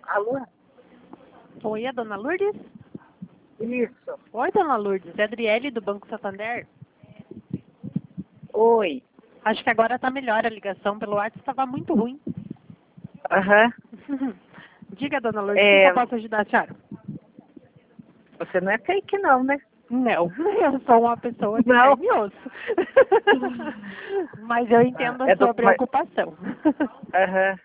Alô? Oi, a dona Lourdes? Isso. Oi, dona Lourdes. É Adriele do Banco Santander. Oi. Acho que agora está melhor a ligação pelo WhatsApp, estava muito ruim. Aham. Diga, dona Lourdes, o que eu posso ajudar a senhora? Você não é fake não, né? Não, eu sou uma pessoa de Não. carne e osso. Mas eu entendo a É sua preocupação. Aham.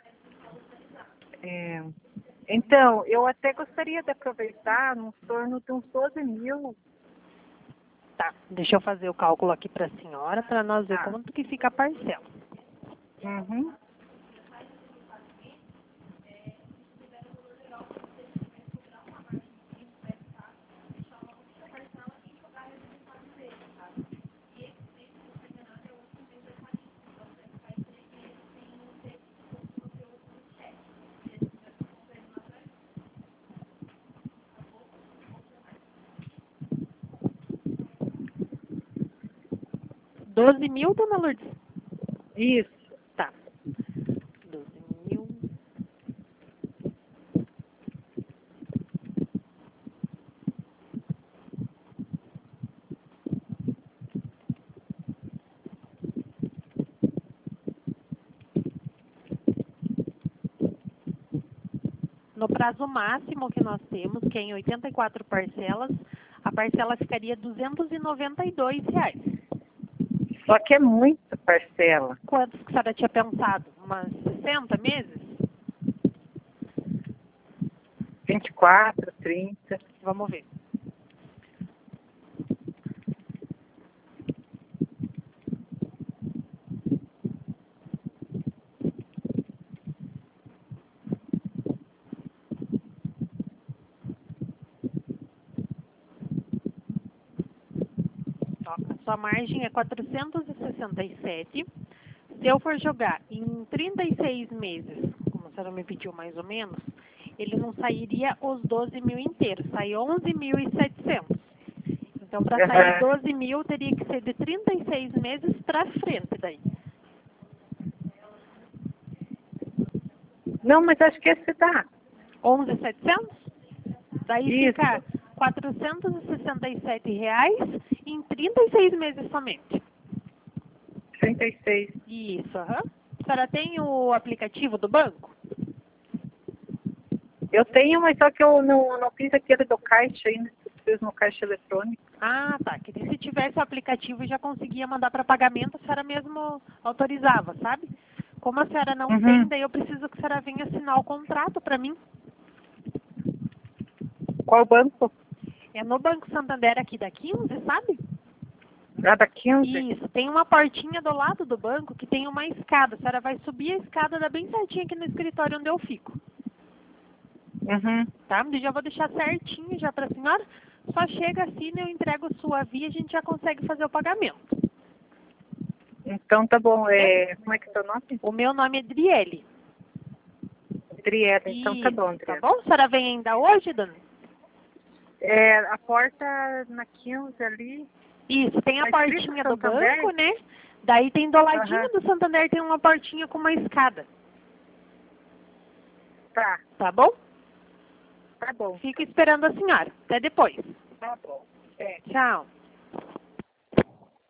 Então, eu até gostaria de aproveitar num torno de uns 12 mil. Tá, deixa eu fazer o cálculo aqui para a senhora, para nós ver Tá. quanto que fica a parcela. Uhum. R$ 12.000, dona Lourdes? Isso. Tá. 12.000. No prazo máximo que nós temos, que é em 84 parcelas, a parcela ficaria R$ 292. Só que é muita parcela. Quantos que a senhora tinha pensado? Umas 60 meses? 24, 30. Vamos ver. Ó, a sua margem é 467. Se eu for jogar em 36 meses, como a senhora me pediu mais ou menos, ele não sairia os 12.000 inteiros, sai 11.700. Então, para sair 12.000, teria que ser de 36 meses para frente daí. Não, mas acho que esse dá. 11.700? Daí Isso. fica R$ 467 em 36 meses somente. 36. Isso, aham. A senhora tem o aplicativo do banco? Eu tenho, mas só que eu não fiz aquele do caixa ainda. Fiz no caixa eletrônico. Ah, tá. Que se tivesse o aplicativo já conseguia mandar para pagamento, a senhora mesmo autorizava, sabe? Como a senhora não tem, daí eu preciso que a senhora venha assinar o contrato para mim. Qual banco? É no Banco Santander aqui da 15, sabe? Ah, da 15? Isso, tem uma portinha do lado do banco que tem uma escada. A senhora vai subir a escada, dá bem certinho aqui no escritório onde eu fico. Uhum. Tá? Eu já vou deixar certinho já para a senhora. Só chega assim, eu entrego sua via e a gente já consegue fazer o pagamento. Então tá bom. Como é que é o seu nome? O meu nome é Adriele. Adriela. Então tá bom, Isso, tá Adriela. bom? A senhora vem ainda hoje, dona? A porta na 15 ali. Isso, tem a Tá escrito portinha do Santander? banco, né? Daí tem do ladinho Aham. do Santander tem uma portinha com uma escada. Tá, Tá bom? tá bom. Fico esperando a senhora. Até depois. Tá bom. Tchau.